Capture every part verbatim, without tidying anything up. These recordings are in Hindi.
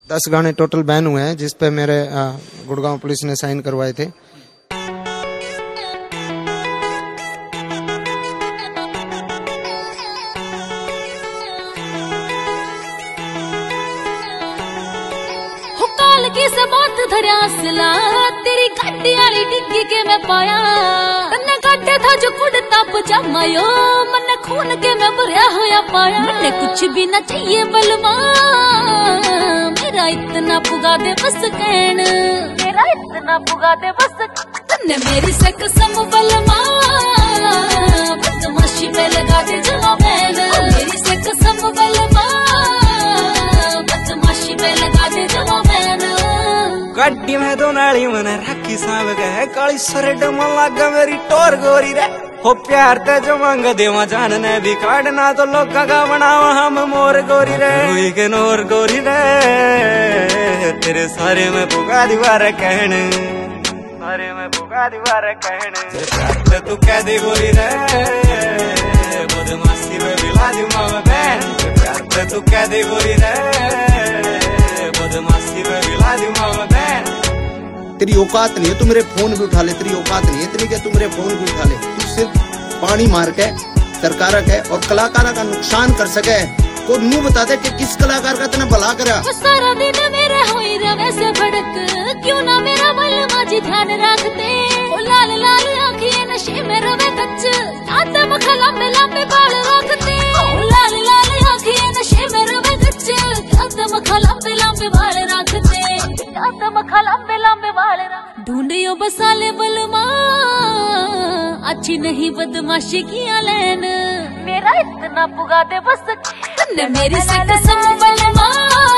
दस गाने टोटल बैन हुए हैं, जिस पे मेरे गुड़गांव पुलिस ने साइन करवाए थे। की से बात धरिया असला तेरी गड्डी वाली डिग्गी के मैं पाया तन्ने काटे था जो कुड़ता पजामा यो मन खून के मैं भरया होया पाया। मैंने कुछ भी ना चाहिए बलमा मेरा इतना पुगा दे बस कहन मेरा इतना पुगा दे बस तन्ने मेरी से कसम बलमा बदमाशी पे लगा दे जवाब मेरी से कसम बलमा बदमाशी पे लगा दे जवाब गड्डी में दो नाली मन राखी सांभ गए काली सरेड मन लागा मेरी टोर गोरी रे हो प्यार ते जो मांग देवा जान ने भी काटना तो लोका का बनावा हम मोर गोरी रे हुई के नोर गोरी रे तेरे सारे में पुगा दीवार कहन सारे में पुगा दीवार कहन प्यार तू कह दे गोरी रे बदमाशी में मिला दी मां बहन प्यार तू कह दे गोरी रे बदमाशी में मिला दी मां बहन। तेरी औकात नहीं है तू मेरे फोन भी उठा ले, तेरी औकात नहीं है इतनी कि तू मेरे फोन भी उठा ले। तू सिर्फ पानी मार के सरकारक है और कलाकारा का नुकसान कर सके को नू बता दे कि किस कलाकार का तेने भला करा। सारा दिन मेरे होई रवे से भड़क क्यों ना मेरा बलमा जी ध्यान रखते ओ लाल लाल आँखें नशे में रवे कच्च आते मखा लंबे लंबे बाल रखते ओ लाल लाल आँखें नशे में रवे कच्च आते मखा लंबे लंबे बाल रखते आते मखा लंबे लंबे बाल ढूंढियो बसाले बलमा अच्छी नहीं बदमाशी किया लेन मेरा इतना पुगा दे बस तन्ने मेरी से कसम बलमा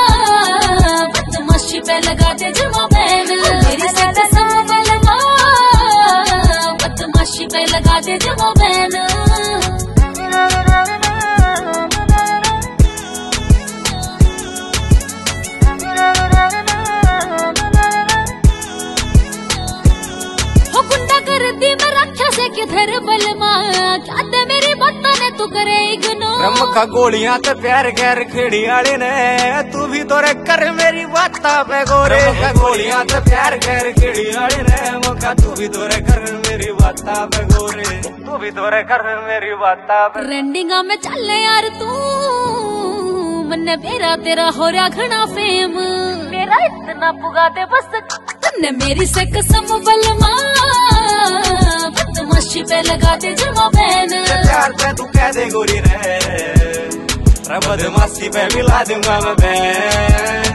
बदमाशी पे लगा दे जवाब मेरी से कसम बलमा बदमाशी पे लगा दे जवाब किधर बलमा क्या ते मेरी बातों ने तू करे इग्नोर रमखा गोलियां ते प्यार गैर खेड़ी आले ने तू भी तो रे कर मेरी बाता पे गोरे रमखा गोलियां ते प्यार गैर खेड़ी आले ने मौका तू भी तो रे कर मेरी बाता पे गोरे तू भी तो रे कर मेरी बाता पे ट्रेंडिंगा में चले यार तू मन्ने मेरा तेरा हो रहा घना फेम मेरा इतना पुगा दे बस तन्ने मेरी से कसम बलमा बदमाशी पे लगा दे जवाब प्यार पे तू कह दे गोरी रे बदमाशी पे मिला दूंगा मैं।